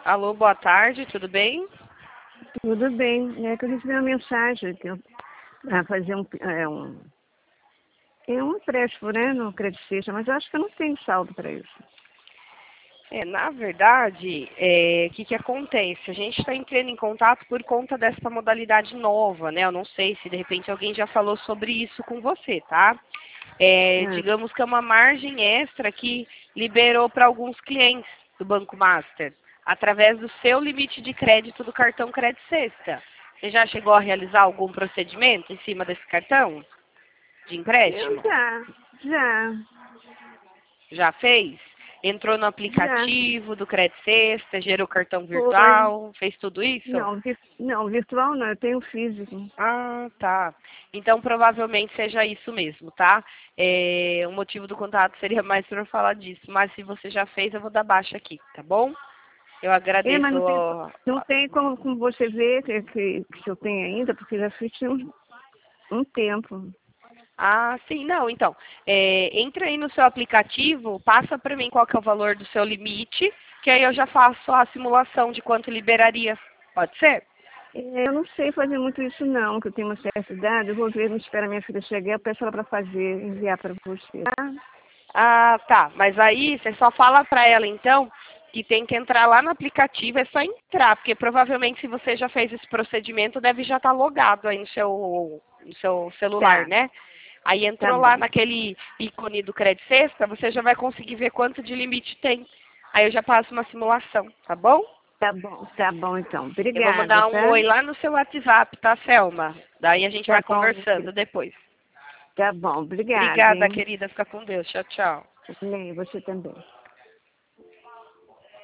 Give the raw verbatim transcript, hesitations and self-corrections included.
Alô, boa tarde, tudo bem? Tudo bem. É que eu recebi uma mensagem que eu para fazer um, é, um, é um empréstimo, né, no Credit Suisse, mas eu acho que eu não tenho saldo para isso. É, na verdade, é, o que que acontece? A gente está entrando em contato por conta dessa modalidade nova, né? Eu não sei se de repente alguém já falou sobre isso com você, tá? É, Ah, digamos que é uma margem extra que liberou para alguns clientes do Banco Master, através do seu limite de crédito do cartão Credit Sexta. Você já chegou a realizar algum procedimento em cima desse cartão de eu empréstimo? já, já, Já fez? Entrou no já. aplicativo do Credit Sexta, gerou cartão Foi. virtual, fez tudo isso? Não, vi- não, virtual não, eu tenho físico. Ah, tá. Então provavelmente seja isso mesmo, tá? É, o motivo do contato seria mais para falar disso, mas se você já fez, eu vou dar baixa aqui, tá bom? Eu É, mas agradeço. não tem, Ó, não tem como, como você ver que, que, que se eu tenho ainda, porque já fiz um, um tempo. ah, sim, não, então, é, entra aí no seu aplicativo, passa para mim qual que é o valor do seu limite, que aí eu já faço a simulação de quanto liberaria. Pode ser? É, eu não sei fazer muito isso não, que eu tenho uma certa idade. Eu vou ver, não espero a minha filha chegar, eu peço ela para fazer, enviar para você. Tá? Ah, tá. Mas aí você só fala para ela então que tem que entrar lá no aplicativo, é só entrar, porque provavelmente se você já fez esse procedimento, deve já estar logado aí no seu, no seu celular, Tá, né? Aí tá entrou lá bom. naquele ícone do Credit Sexta, você já vai conseguir ver quanto de limite tem. Aí eu já passo uma simulação, tá bom? Tá bom, tá bom então. Eu vou Obrigada, mandar um tá? oi lá no seu WhatsApp, tá, Selma? Daí a gente Tá vai bom, minha conversando filha. depois. Tá bom, obrigada, Obrigada, hein? querida. Fica com Deus. Tchau, tchau. Amém, você também.